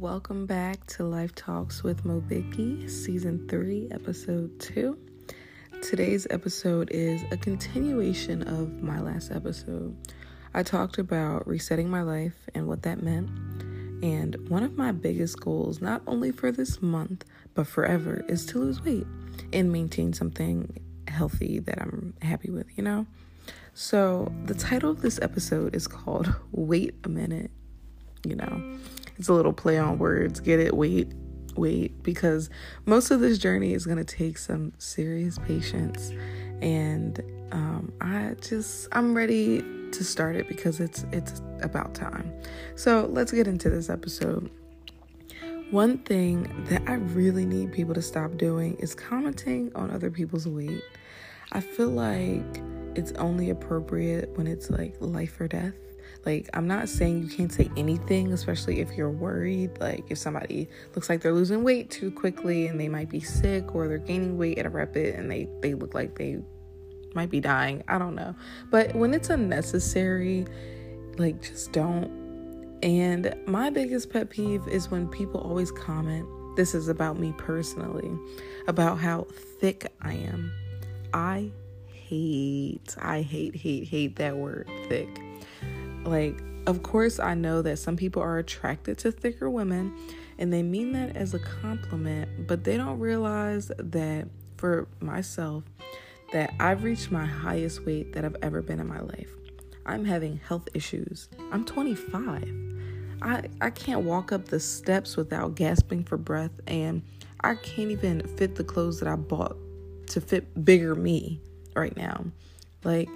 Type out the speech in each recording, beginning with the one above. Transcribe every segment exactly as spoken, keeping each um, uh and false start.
welcome back to Life Talks with Mobiki, Season three, Episode two. Today's episode is a continuation of my last episode. I talked about resetting my life and what that meant, and one of my biggest goals, not only for this month, but forever, is to lose weight and maintain something healthy that I'm happy with, you know? So the title of this episode is called Wait a Minute. You know, it's a little play on words. Get it? Wait, wait, because most of this journey is going to take some serious patience. And um, I just, I'm ready to start it because it's, it's about time. So let's get into this episode. One thing that I really need people to stop doing is commenting on other people's weight. I feel like it's only appropriate when it's like life or death. Like, I'm not saying you can't say anything, especially if you're worried. Like, if somebody looks like they're losing weight too quickly and they might be sick, or they're gaining weight at a rapid and they, they look like they might be dying. I don't know. But when it's unnecessary, like, just don't. And my biggest pet peeve is when people always comment, this is about me personally, about how thick I am. I hate, I hate, hate, hate that word, thick. Like, of course, I know that some people are attracted to thicker women and they mean that as a compliment, but they don't realize that for myself, that I've reached my highest weight that I've ever been in my life. I'm having health issues. I'm twenty-five. I, I can't walk up the steps without gasping for breath, and I can't even fit the clothes that I bought to fit bigger me right now. Like,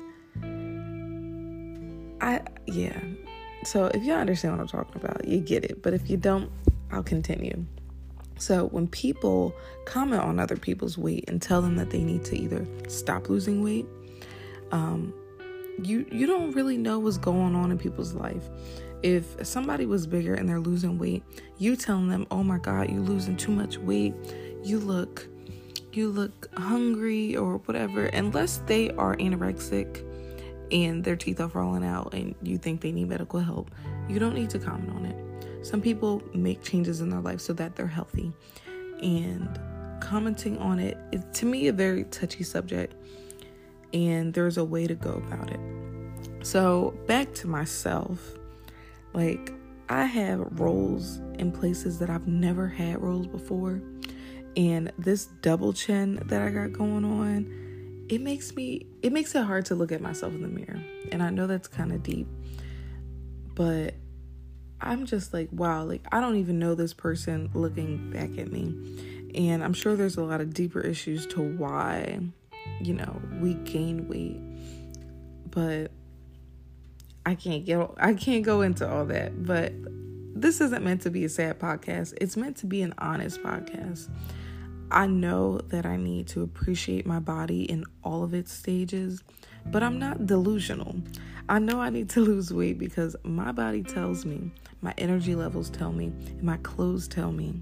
I, yeah. So if you understand what I'm talking about, you get it. But if you don't, I'll continue. So when people comment on other people's weight and tell them that they need to either stop losing weight, um, you, you don't really know what's going on in people's life. If somebody was bigger and they're losing weight, you telling them, oh my God, you're losing too much weight. You look, you look hungry or whatever. Unless they are anorexic and their teeth are falling out and you think they need medical help, you don't need to comment on it. Some people make changes in their life so that they're healthy, and commenting on it is, to me, a very touchy subject, and there's a way to go about it. So back to myself, like, I have rolls in places that I've never had rolls before, and this double chin that I got going on, it makes me, it makes it hard to look at myself in the mirror. And I know that's kind of deep, but I'm just like, wow, like, I don't even know this person looking back at me. And I'm sure there's a lot of deeper issues to why, you know, we gain weight, but I can't get, I can't go into all that. But this isn't meant to be a sad podcast. It's meant to be an honest podcast. I know that I need to appreciate my body in all of its stages, but I'm not delusional. I know I need to lose weight because my body tells me, my energy levels tell me, and my clothes tell me.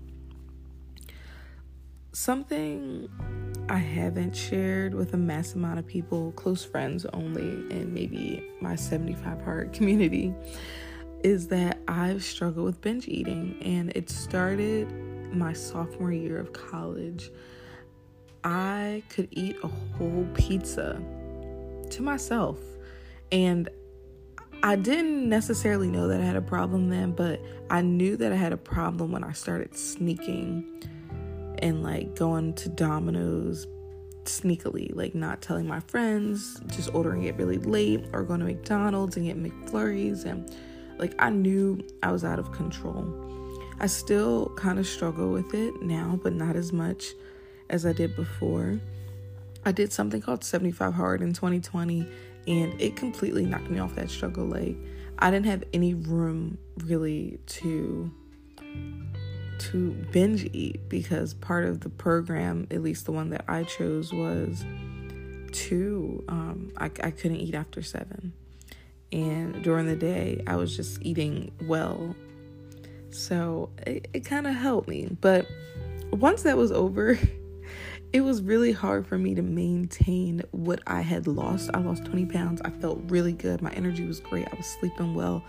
Something I haven't shared with a mass amount of people, close friends only, and maybe my seventy-five hard community, is that I've struggled with binge eating, and it started my sophomore year of college. I could eat a whole pizza to myself, and I didn't necessarily know that I had a problem then, but I knew that I had a problem when I started sneaking and like going to Domino's sneakily, like not telling my friends, just ordering it really late, or going to McDonald's and get McFlurries, and like I knew I was out of control. I still kind of struggle with it now, but not as much as I did before. I did something called seventy-five hard in twenty twenty, and it completely knocked me off that struggle. Like, I didn't have any room really to to binge eat, because part of the program, at least the one that I chose, was to um, I, I couldn't eat after seven, and during the day I was just eating well. So it, it kind of helped me. But once that was over, it was really hard for me to maintain what I had lost. I lost twenty pounds. I felt really good. My energy was great. I was sleeping well.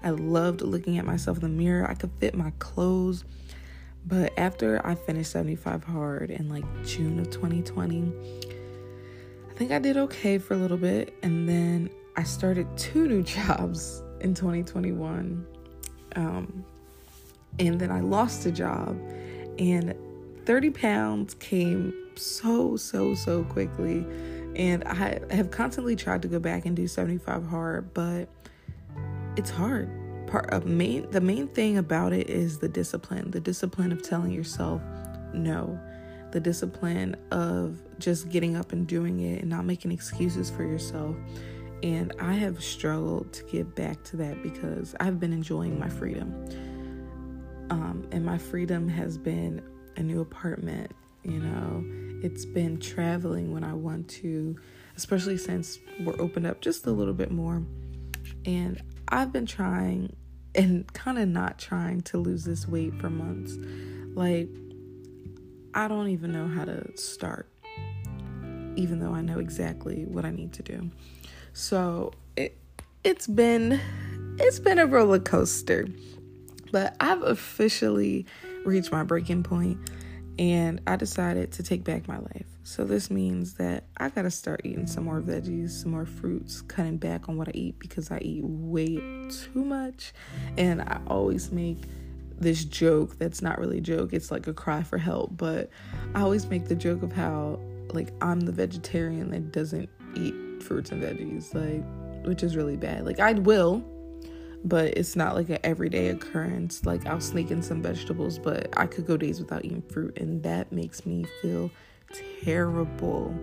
I loved looking at myself in the mirror. I could fit my clothes. But after I finished seventy-five hard in like June of twenty twenty, I think I did okay for a little bit. And then I started two new jobs in twenty twenty-one. Um, and then I lost a job. And thirty pounds came so, so, so quickly. And I have constantly tried to go back and do seventy-five hard, but it's hard. Part of main the main thing about it is the discipline. The discipline of telling yourself no. The discipline of just getting up and doing it and not making excuses for yourself. And I have struggled to get back to that because I've been enjoying my freedom. Um, and my freedom has been a new apartment, you know. It's been traveling when I want to, especially since we're opened up just a little bit more. And I've been trying and kind of not trying to lose this weight for months. Like, I don't even know how to start, even though I know exactly what I need to do. So it it's been it's been a roller coaster, but I've officially reached my breaking point, and I decided to take back my life. So this means that I gotta start eating some more veggies, some more fruits, cutting back on what I eat because I eat way too much. And I always make this joke that's not really a joke. It's like a cry for help. But I always make the joke of how, like, I'm the vegetarian that doesn't eat fruits and veggies, like, which is really bad. Like, I will, but it's not like an everyday occurrence. Like, I'll sneak in some vegetables, but I could go days without eating fruit, and that makes me feel terrible.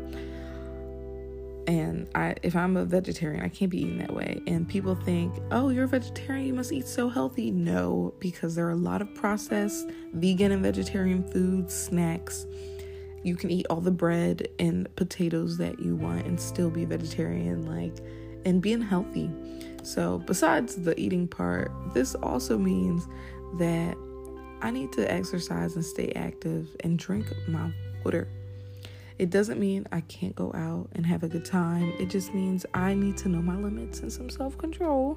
And I if I'm a vegetarian, I can't be eating that way. And people think, oh, you're a vegetarian, you must eat so healthy. No, because there are a lot of processed vegan and vegetarian foods, snacks. You can eat all the bread and potatoes that you want and still be vegetarian, like, and being healthy. So besides the eating part, this also means that I need to exercise and stay active and drink my water. It doesn't mean I can't go out and have a good time. It just means I need to know my limits and some self-control.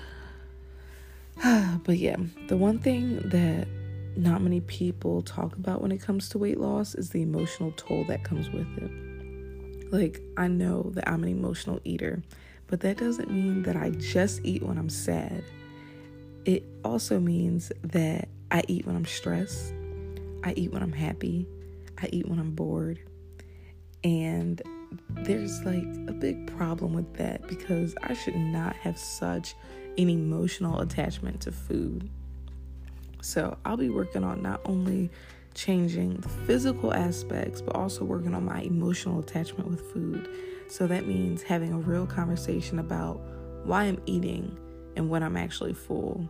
But yeah, the one thing that not many people talk about when it comes to weight loss is the emotional toll that comes with it. Like, I know that I'm an emotional eater, but that doesn't mean that I just eat when I'm sad. It also means that I eat when I'm stressed. I eat when I'm happy. I eat when I'm bored. And there's like a big problem with that because I should not have such an emotional attachment to food. So I'll be working on not only changing the physical aspects, but also working on my emotional attachment with food. So that means having a real conversation about why I'm eating and when I'm actually full.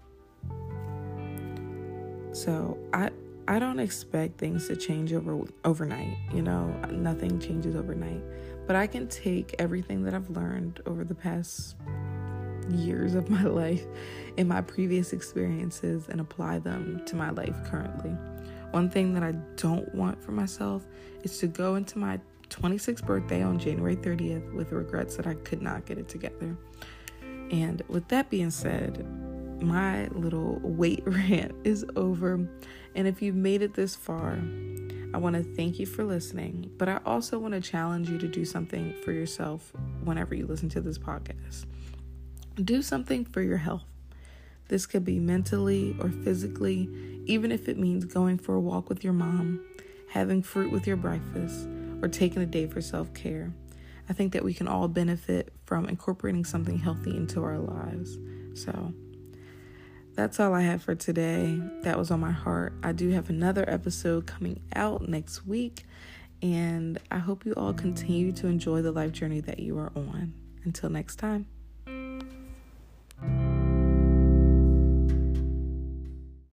So I I don't expect things to change over overnight. You know, nothing changes overnight. But I can take everything that I've learned over the past years of my life and my previous experiences and apply them to my life currently. One thing that I don't want for myself is to go into my twenty-sixth birthday on January thirtieth with regrets that I could not get it together. And with that being said, my little weight rant is over. And if you've made it this far, I want to thank you for listening. But I also want to challenge you to do something for yourself whenever you listen to this podcast. Do something for your health. This could be mentally or physically, even if it means going for a walk with your mom, having fruit with your breakfast, or taking a day for self-care. I think that we can all benefit from incorporating something healthy into our lives. So that's all I have for today. That was on my heart. I do have another episode coming out next week, and I hope you all continue to enjoy the life journey that you are on. Until next time.